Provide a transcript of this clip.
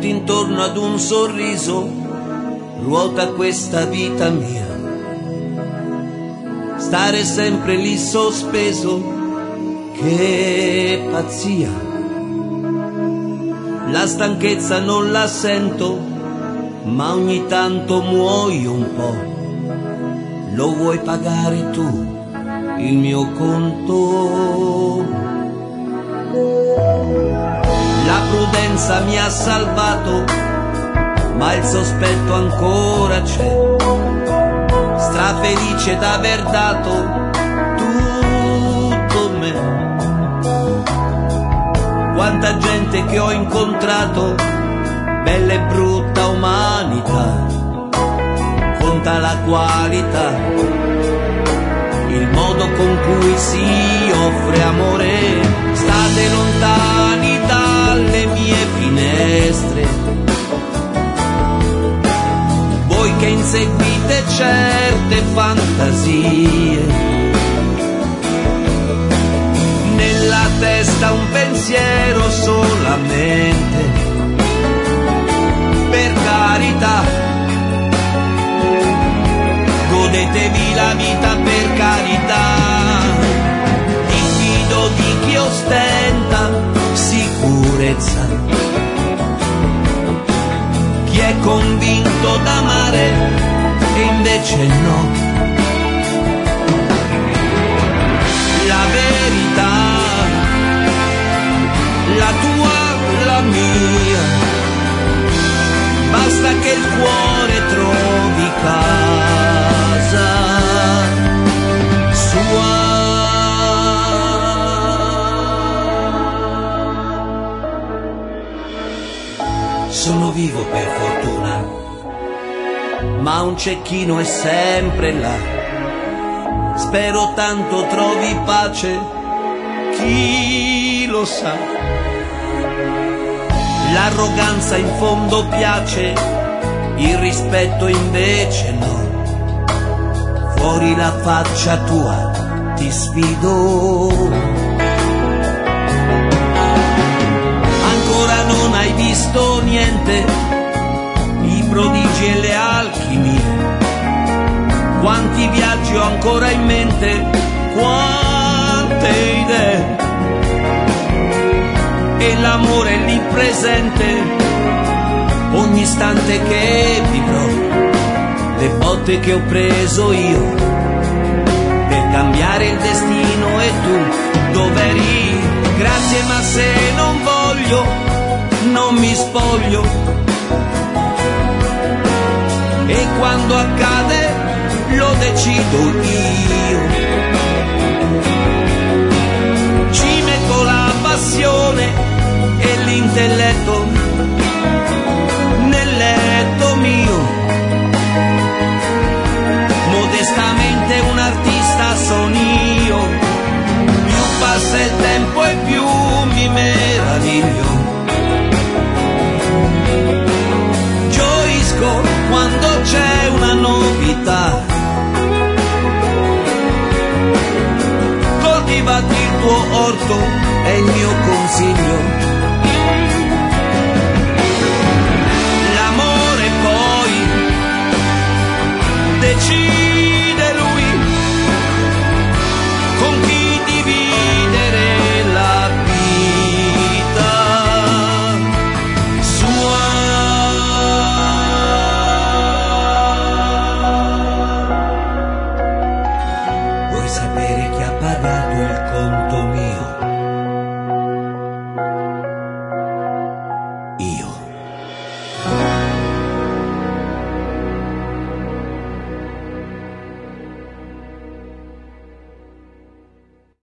tutto intorno ad un sorriso ruota questa vita mia. Stare sempre lì sospeso, che pazzia. La stanchezza non la sento, ma ogni tanto muoio un po'. Lo vuoi pagare tu, il mio conto? La prudenza mi ha salvato, ma il sospetto ancora c'è. Strafelice d'aver dato tutto me. Quanta gente che ho incontrato, bella e brutta umanità. Conta la qualità, il modo con cui si offre amore. State lontani dalle mie finestre, voi che inseguite certe fantasie. Nella testa un pensiero solamente, per carità, godetevi la vita per carità. Diffido di chi ostenta sicurezza, chi è convinto d'amare e invece no. La verità, la tua, la mia, basta che il cuore trovi casa sua. Sono vivo per fortuna, ma un cecchino è sempre là. Spero tanto trovi pace, chi lo sa. L'arroganza in fondo piace, il rispetto invece no. Fuori la faccia tua, ti sfido. Ancora non hai visto niente, i prodigi e le alchimie. Quanti viaggi ho ancora in mente, quante idee. E l'amore è lì presente, ogni istante che vivrò. Le botte che ho preso io per cambiare il destino, e tu dov'eri? Grazie, ma se non voglio, non mi spoglio. E quando accade lo decido io. Ci metto la passione e l'intelletto,